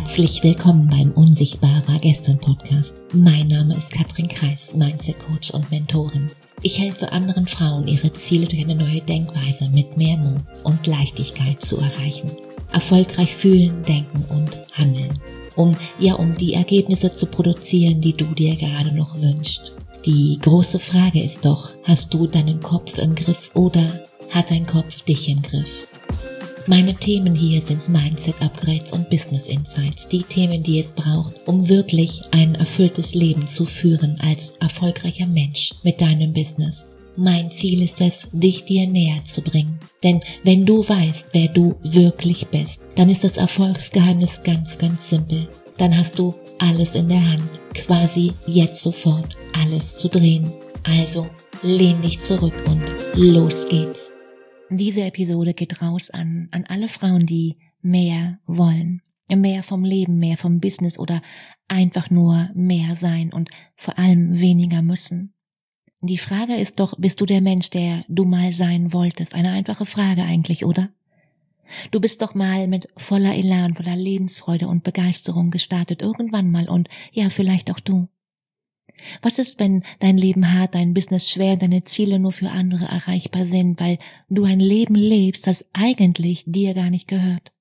Herzlich willkommen beim Unsichtbar war gestern Podcast. Mein Name ist Katrin Kreis, Mindset Coach und Mentorin. Ich helfe anderen Frauen, ihre Ziele durch eine neue Denkweise mit mehr Mut und Leichtigkeit zu erreichen. Erfolgreich fühlen, denken und handeln. Um die Ergebnisse zu produzieren, die du dir gerade noch wünschst. Die große Frage ist doch, hast du deinen Kopf im Griff oder hat dein Kopf dich im Griff? Meine Themen hier sind Mindset-Upgrades und Business Insights, die Themen, die es braucht, um wirklich ein erfülltes Leben zu führen als erfolgreicher Mensch mit deinem Business. Mein Ziel ist es, dich dir näher zu bringen. Denn wenn du weißt, wer du wirklich bist, dann ist das Erfolgsgeheimnis ganz, ganz simpel. Dann hast du alles in der Hand, quasi jetzt sofort alles zu drehen. Also lehn dich zurück und los geht's. Diese Episode geht raus an alle Frauen, die mehr wollen. Mehr vom Leben, mehr vom Business oder einfach nur mehr sein und vor allem weniger müssen. Die Frage ist doch, bist du der Mensch, der du mal sein wolltest? Eine einfache Frage eigentlich, oder? Du bist doch mal mit voller Elan, voller Lebensfreude und Begeisterung gestartet, irgendwann mal und ja, vielleicht auch du. Was ist, wenn dein Leben hart, dein Business schwer, deine Ziele nur für andere erreichbar sind, weil du ein Leben lebst, das eigentlich dir gar nicht gehört?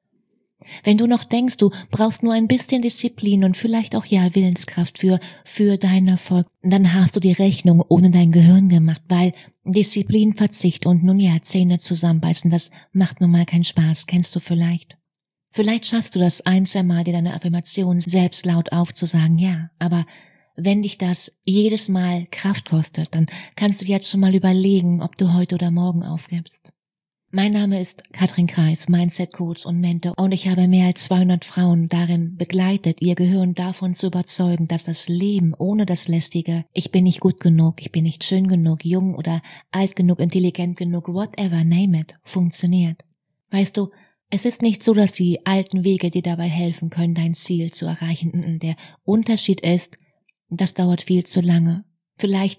Wenn du noch denkst, du brauchst nur ein bisschen Disziplin und vielleicht auch Willenskraft für deinen Erfolg, dann hast du die Rechnung ohne dein Gehirn gemacht, weil Disziplin, Verzicht und Zähne zusammenbeißen, das macht nun mal keinen Spaß, kennst du vielleicht. Vielleicht schaffst du das ein, zwei Mal, dir deine Affirmation selbst laut aufzusagen, ja, aber wenn dich das jedes Mal Kraft kostet, dann kannst du jetzt schon mal überlegen, ob du heute oder morgen aufgibst. Mein Name ist Katrin Kreis, Mindset Coach und Mentor und ich habe mehr als 200 Frauen darin begleitet, ihr Gehirn davon zu überzeugen, dass das Leben ohne das lästige Ich bin nicht gut genug, ich bin nicht schön genug, jung oder alt genug, intelligent genug, whatever, name it, funktioniert. Weißt du, es ist nicht so, dass die alten Wege dir dabei helfen können, dein Ziel zu erreichen. Der Unterschied ist, das dauert viel zu lange. Vielleicht,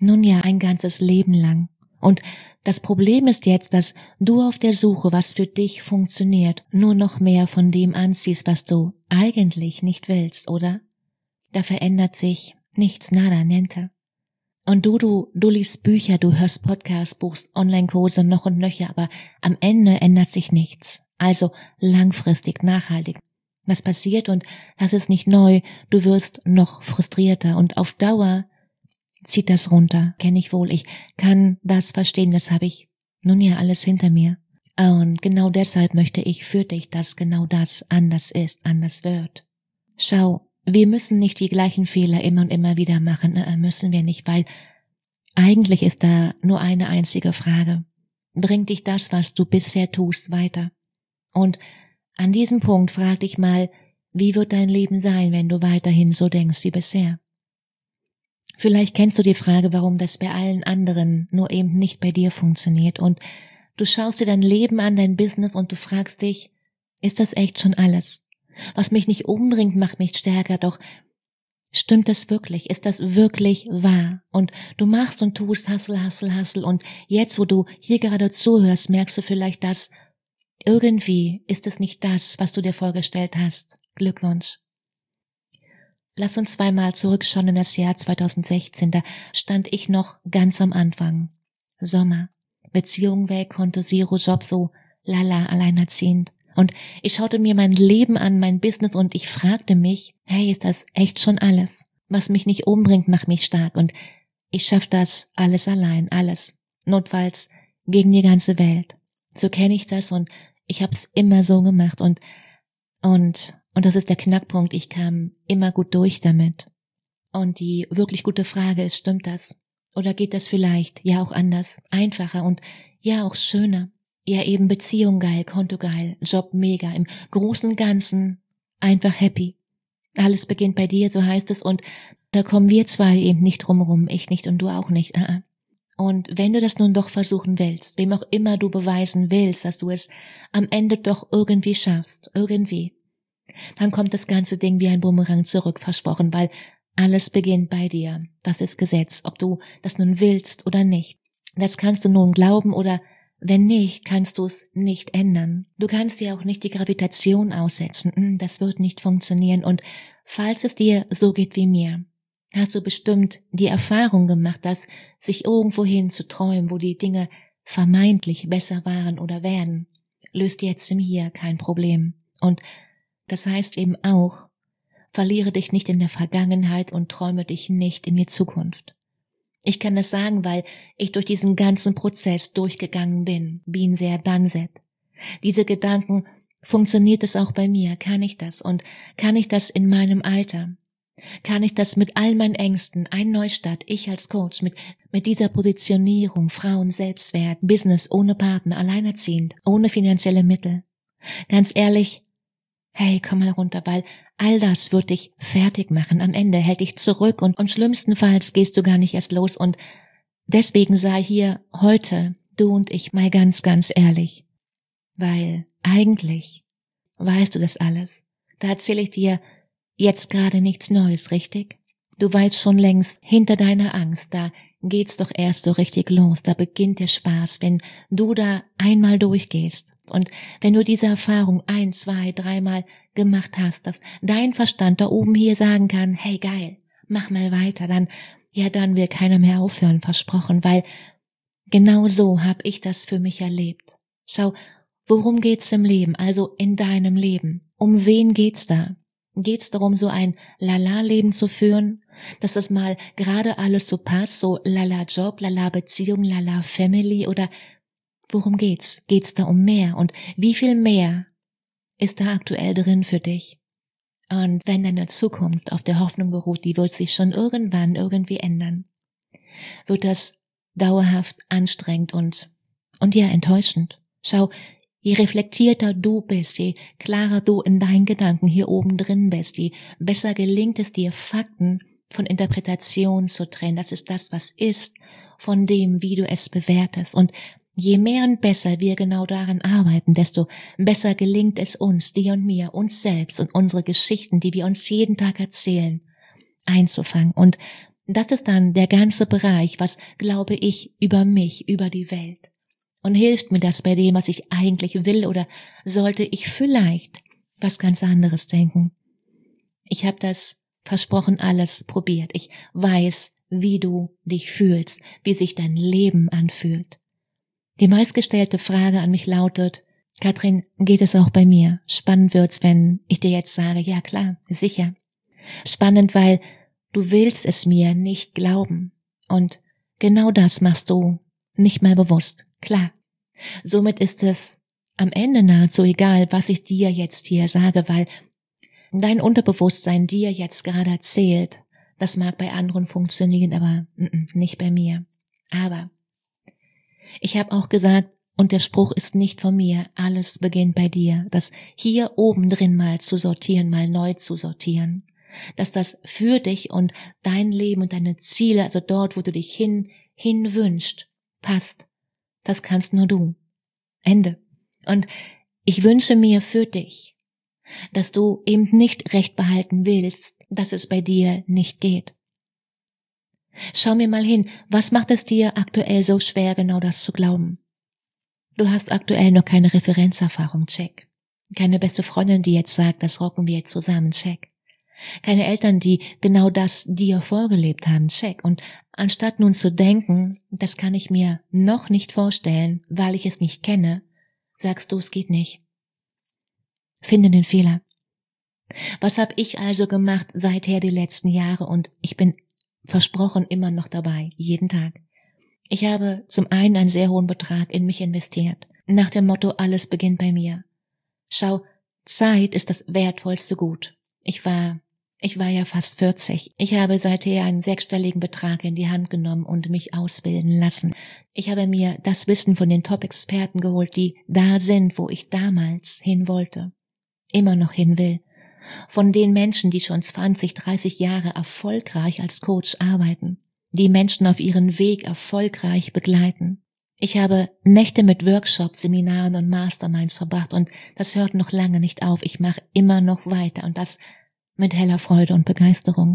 ein ganzes Leben lang. Und das Problem ist jetzt, dass du auf der Suche, was für dich funktioniert, nur noch mehr von dem anziehst, was du eigentlich nicht willst, oder? Da verändert sich nichts, nada, niente. Und du liest Bücher, du hörst Podcasts, buchst Online-Kurse noch und nöcher, aber am Ende ändert sich nichts. Also langfristig, nachhaltig. Was passiert und das ist nicht neu, du wirst noch frustrierter und auf Dauer zieht das runter, kenne ich wohl, ich kann das verstehen, das habe ich alles hinter mir. Und genau deshalb möchte ich für dich, dass genau das anders ist, anders wird. Schau, wir müssen nicht die gleichen Fehler immer und immer wieder machen, müssen wir nicht, weil eigentlich ist da nur eine einzige Frage. Bringt dich das, was du bisher tust, weiter? Und an diesem Punkt frag dich mal, wie wird dein Leben sein, wenn du weiterhin so denkst wie bisher? Vielleicht kennst du die Frage, warum das bei allen anderen nur eben nicht bei dir funktioniert und du schaust dir dein Leben an, dein Business und du fragst dich, ist das echt schon alles? Was mich nicht umbringt, macht mich stärker, doch stimmt das wirklich? Ist das wirklich wahr? Und du machst und tust Hustle und jetzt, wo du hier gerade zuhörst, merkst du vielleicht, dass irgendwie ist es nicht das, was du dir vorgestellt hast. Glückwunsch. Lass uns zweimal zurückschauen in das Jahr 2016, da stand ich noch ganz am Anfang. Sommer, Beziehung weg, Konto Zero, Job so, alleinerziehend. Und ich schaute mir mein Leben an, mein Business und ich fragte mich, hey, ist das echt schon alles? Was mich nicht umbringt, macht mich stark und ich schaff das alles allein, alles. Notfalls gegen die ganze Welt. So kenne ich das und ich hab's immer so gemacht und das ist der Knackpunkt, ich kam immer gut durch damit. Und die wirklich gute Frage ist, stimmt das? Oder geht das vielleicht, auch anders, einfacher und auch schöner? Ja, eben Beziehung geil, Konto geil, Job mega, im Großen und Ganzen einfach happy. Alles beginnt bei dir, so heißt es, und da kommen wir zwei eben nicht drumherum, ich nicht und du auch nicht. Und wenn du das nun doch versuchen willst, wem auch immer du beweisen willst, dass du es am Ende doch irgendwie schaffst, dann kommt das ganze Ding wie ein Bumerang zurück, versprochen, weil alles beginnt bei dir. Das ist Gesetz, ob du das nun willst oder nicht. Das kannst du nun glauben oder wenn nicht, kannst du es nicht ändern. Du kannst dir auch nicht die Gravitation aussetzen. Das wird nicht funktionieren. Und falls es dir so geht wie mir, hast du bestimmt die Erfahrung gemacht, dass sich irgendwohin zu träumen, wo die Dinge vermeintlich besser waren oder werden, löst jetzt im Hier kein Problem. Und das heißt eben auch, verliere dich nicht in der Vergangenheit und träume dich nicht in die Zukunft. Ich kann das sagen, weil ich durch diesen ganzen Prozess durchgegangen bin. Been there, done that. Diese Gedanken, funktioniert es auch bei mir? Kann ich das? Und kann ich das in meinem Alter? Kann ich das mit all meinen Ängsten, ein Neustart, ich als Coach, mit dieser Positionierung, Frauen, Selbstwert, Business ohne Partner, alleinerziehend, ohne finanzielle Mittel? Ganz ehrlich, hey, komm mal runter, weil all das wird dich fertig machen. Am Ende hält dich zurück und schlimmstenfalls gehst du gar nicht erst los. Und deswegen sei hier heute, du und ich, mal ganz, ganz ehrlich. Weil eigentlich weißt du das alles. Da erzähle ich dir jetzt gerade nichts Neues, richtig? Du weißt schon längst, hinter deiner Angst, da geht's doch erst so richtig los. Da beginnt der Spaß, wenn du da einmal durchgehst. Und wenn du diese Erfahrung 1, 2, 3 Mal gemacht hast, dass dein Verstand da oben hier sagen kann, hey geil, mach mal weiter, dann will keiner mehr aufhören, versprochen, weil genau so habe ich das für mich erlebt. Schau, worum geht's im Leben, also in deinem Leben? Um wen geht's da? Geht's darum, so ein Lala-Leben zu führen, dass das mal gerade alles so passt, so Lala-Job, Lala-Beziehung, Lala-Family, oder worum geht's? Geht's da um mehr? Und wie viel mehr ist da aktuell drin für dich? Und wenn deine Zukunft auf der Hoffnung beruht, die wird sich schon irgendwann irgendwie ändern, wird das dauerhaft anstrengend und ja, enttäuschend. Schau, je reflektierter du bist, je klarer du in deinen Gedanken hier oben drin bist, je besser gelingt es dir, Fakten von Interpretation zu trennen. Das ist das, was ist, von dem, wie du es bewertest. Und je mehr und besser wir genau daran arbeiten, desto besser gelingt es uns, dir und mir, uns selbst und unsere Geschichten, die wir uns jeden Tag erzählen, einzufangen. Und das ist dann der ganze Bereich, was glaube ich über mich, über die Welt. Und hilft mir das bei dem, was ich eigentlich will, oder sollte ich vielleicht was ganz anderes denken? Ich habe das versprochen alles probiert. Ich weiß, wie du dich fühlst, wie sich dein Leben anfühlt. Die meistgestellte Frage an mich lautet, Katrin, geht es auch bei mir? Spannend wird's, wenn ich dir jetzt sage, ja klar, sicher. Spannend, weil du willst es mir nicht glauben. Und genau das machst du nicht mal bewusst. Klar. Somit ist es am Ende nahezu egal, was ich dir jetzt hier sage, weil dein Unterbewusstsein dir jetzt gerade erzählt. Das mag bei anderen funktionieren, aber nicht bei mir. Aber ich habe auch gesagt, und der Spruch ist nicht von mir, alles beginnt bei dir, das hier oben drin mal zu sortieren, mal neu zu sortieren, dass das für dich und dein Leben und deine Ziele, also dort, wo du dich hin wünschst, passt. Das kannst nur du. Ende. Und ich wünsche mir für dich, dass du eben nicht recht behalten willst, dass es bei dir nicht geht. Schau mir mal hin, was macht es dir aktuell so schwer, genau das zu glauben? Du hast aktuell noch keine Referenzerfahrung, check. Keine beste Freundin, die jetzt sagt, das rocken wir jetzt zusammen, check. Keine Eltern, die genau das dir vorgelebt haben, check. Und anstatt nun zu denken, das kann ich mir noch nicht vorstellen, weil ich es nicht kenne, sagst du, es geht nicht. Finde den Fehler. Was habe ich also gemacht seither die letzten Jahre, und ich bin versprochen immer noch dabei, jeden Tag. Ich habe zum einen einen sehr hohen Betrag in mich investiert, nach dem Motto, alles beginnt bei mir. Schau, Zeit ist das wertvollste Gut. Ich war ja fast 40. Ich habe seither einen 6-stelligen Betrag in die Hand genommen und mich ausbilden lassen. Ich habe mir das Wissen von den Top-Experten geholt, die da sind, wo ich damals hin wollte, immer noch hin will. Von den Menschen, die schon 20, 30 Jahre erfolgreich als Coach arbeiten, die Menschen auf ihren Weg erfolgreich begleiten. Ich habe Nächte mit Workshops, Seminaren und Masterminds verbracht, und das hört noch lange nicht auf. Ich mache immer noch weiter, und das mit heller Freude und Begeisterung.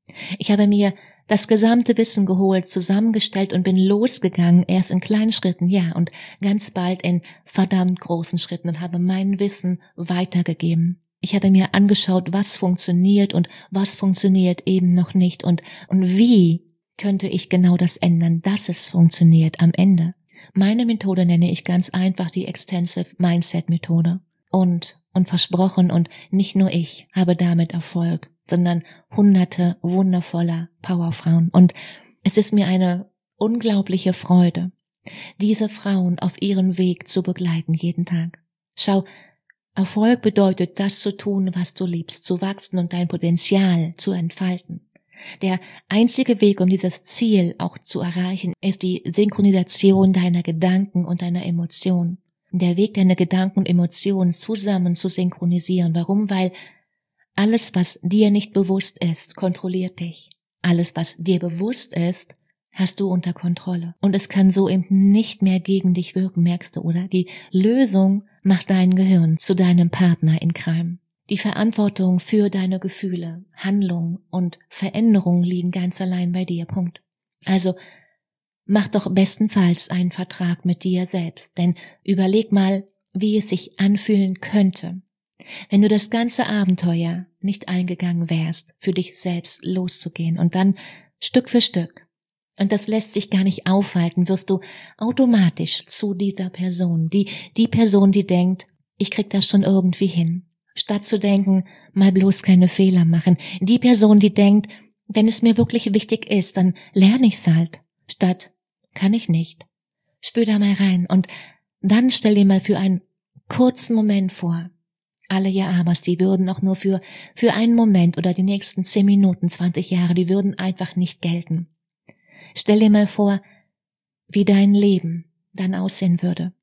Ich habe mir das gesamte Wissen geholt, zusammengestellt und bin losgegangen, erst in kleinen Schritten, ja, und ganz bald in verdammt großen Schritten und habe mein Wissen weitergegeben. Ich habe mir angeschaut, was funktioniert und was funktioniert eben noch nicht und wie könnte ich genau das ändern, dass es funktioniert am Ende. Meine Methode nenne ich ganz einfach die Extensive Mindset Methode. Und versprochen, und nicht nur ich habe damit Erfolg, sondern hunderte wundervoller Powerfrauen. Und es ist mir eine unglaubliche Freude, diese Frauen auf ihrem Weg zu begleiten jeden Tag. Schau, Erfolg bedeutet, das zu tun, was du liebst, zu wachsen und dein Potenzial zu entfalten. Der einzige Weg, um dieses Ziel auch zu erreichen, ist die Synchronisation deiner Gedanken und deiner Emotionen. Der Weg, deine Gedanken und Emotionen zusammen zu synchronisieren. Warum? Weil alles, was dir nicht bewusst ist, kontrolliert dich. Alles, was dir bewusst ist, hast du unter Kontrolle. Und es kann so eben nicht mehr gegen dich wirken, merkst du, oder? Die Lösung macht dein Gehirn zu deinem Partner in Crime. Die Verantwortung für deine Gefühle, Handlungen und Veränderungen liegen ganz allein bei dir. Punkt. Also mach doch bestenfalls einen Vertrag mit dir selbst, denn überleg mal, wie es sich anfühlen könnte, wenn du das ganze Abenteuer nicht eingegangen wärst, für dich selbst loszugehen und dann Stück für Stück, und das lässt sich gar nicht aufhalten, wirst du automatisch zu dieser Person, die Person, die denkt, ich krieg das schon irgendwie hin. Statt zu denken, mal bloß keine Fehler machen. Die Person, die denkt, wenn es mir wirklich wichtig ist, dann lerne ich's halt. Statt, kann ich nicht. Spür da mal rein und dann stell dir mal für einen kurzen Moment vor. Alle Ja-Abers, die würden auch nur für einen Moment oder die nächsten 10 Minuten, 20 Jahre, die würden einfach nicht gelten. Stell dir mal vor, wie dein Leben dann aussehen würde.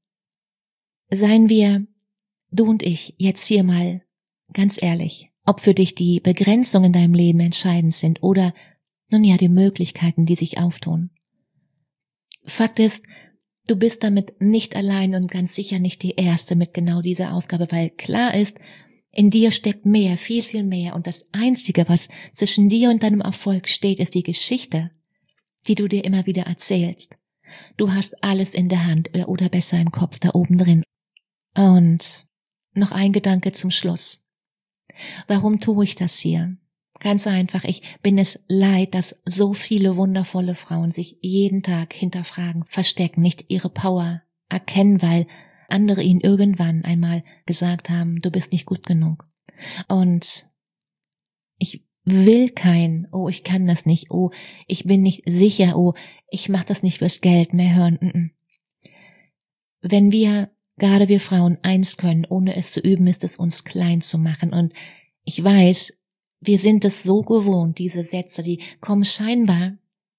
Seien wir, du und ich, jetzt hier mal ganz ehrlich, ob für dich die Begrenzungen in deinem Leben entscheidend sind oder, nun ja, die Möglichkeiten, die sich auftun. Fakt ist, du bist damit nicht allein und ganz sicher nicht die Erste mit genau dieser Aufgabe, weil klar ist, in dir steckt mehr, viel, viel mehr und das Einzige, was zwischen dir und deinem Erfolg steht, ist die Geschichte, die du dir immer wieder erzählst. Du hast alles in der Hand oder besser im Kopf da oben drin. Und noch ein Gedanke zum Schluss. Warum tue ich das hier? Ganz einfach, ich bin es leid, dass so viele wundervolle Frauen sich jeden Tag hinterfragen, verstecken, nicht ihre Power erkennen, weil andere ihnen irgendwann einmal gesagt haben, du bist nicht gut genug. Und ich will kein, oh, ich kann das nicht, oh, ich bin nicht sicher, oh, ich mache das nicht fürs Geld mehr hören. Wenn wir, gerade wir Frauen, eins können, ohne es zu üben, ist es uns klein zu machen. Und ich weiß, wir sind es so gewohnt, diese Sätze, die kommen scheinbar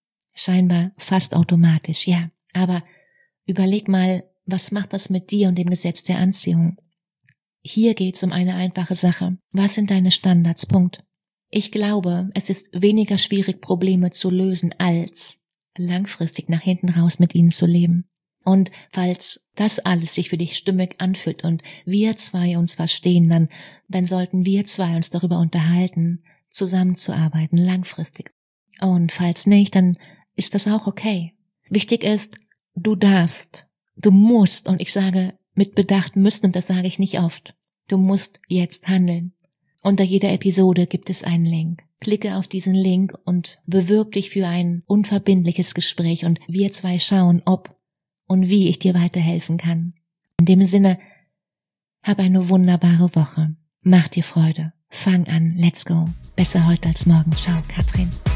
fast automatisch, ja. Aber überleg mal, was macht das mit dir und dem Gesetz der Anziehung? Hier geht's um eine einfache Sache. Was sind deine Standards? Punkt. Ich glaube, es ist weniger schwierig, Probleme zu lösen, als langfristig nach hinten raus mit ihnen zu leben. Und falls das alles sich für dich stimmig anfühlt und wir zwei uns verstehen, dann sollten wir zwei uns darüber unterhalten, zusammenzuarbeiten, langfristig. Und falls nicht, dann ist das auch okay. Wichtig ist, du darfst, du musst, und ich sage mit Bedacht müssen, und das sage ich nicht oft, du musst jetzt handeln. Unter jeder Episode gibt es einen Link. Klicke auf diesen Link und bewirb dich für ein unverbindliches Gespräch und wir zwei schauen, ob und wie ich dir weiterhelfen kann. In dem Sinne, hab eine wunderbare Woche. Mach dir Freude. Fang an. Let's go. Besser heute als morgen. Ciao, Katrin.